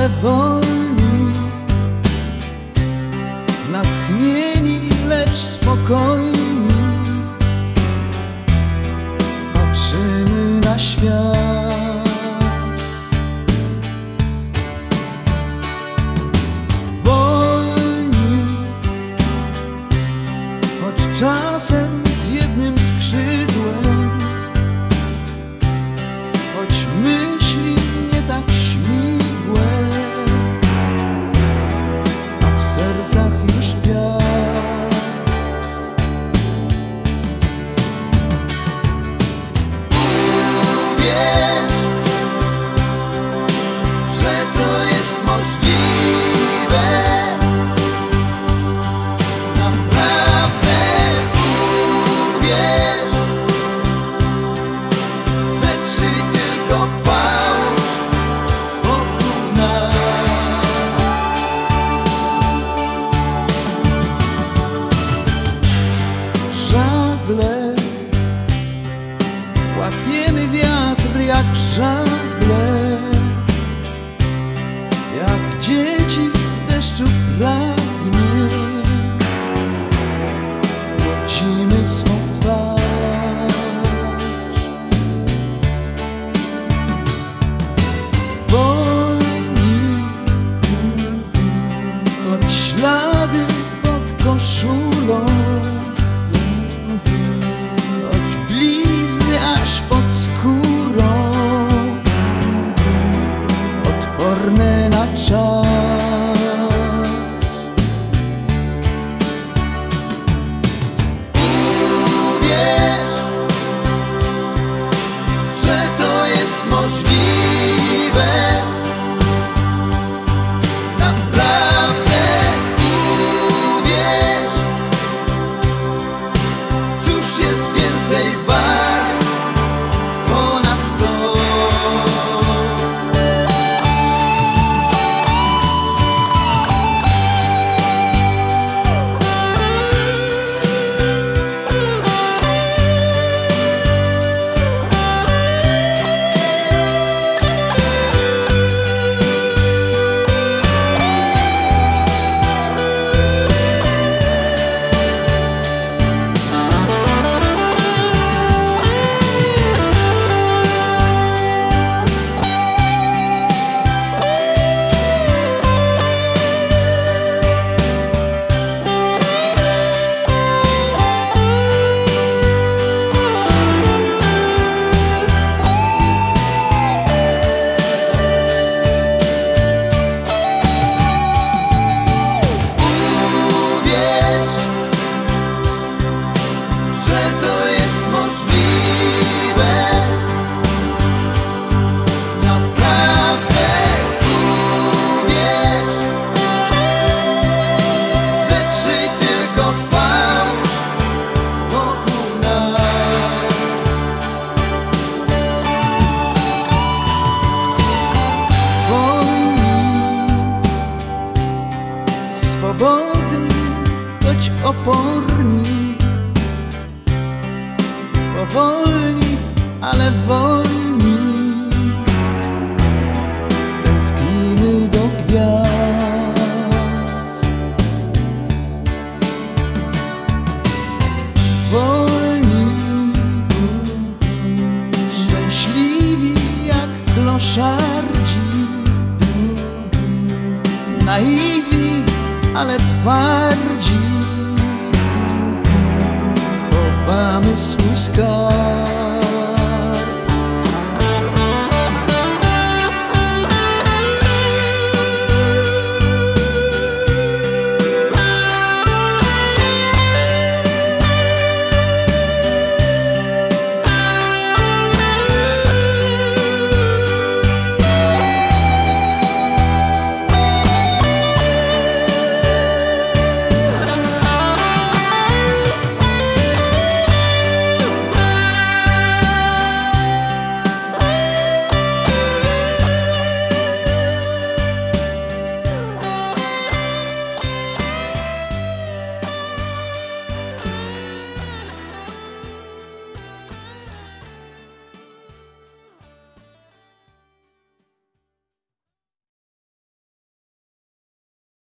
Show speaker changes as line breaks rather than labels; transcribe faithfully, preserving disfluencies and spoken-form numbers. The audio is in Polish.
ale wolni, natchnieni, lecz spokojni, patrzymy na świat. Wolni, choć czasem z jednym skrzydłem, choć myśli nie tak śmigłe, a w sercach już piach. Uwierz, że to jest możliwe. Naprawdę uwierz, zetrzyj tylko fałsz wokół nas. Żagle, łapiemy wiatr jak żagle, jak dzieci w deszczu pragnie, łocimy swą twarz. Wolni, choć ślady pod koszulą, choć blizny aż pod skórą, odporne na czas. Uwierz, że to jest możliwe. Naprawdę uwierz, cóż jest więcej wart ponad to. Swobodni, choć oporni, powolni, ale wolni, tęsknimy do gwiazd. Wolni, szczęśliwi jak kloszardzi, naiwni, ale twardzi, chowamy swój skarb.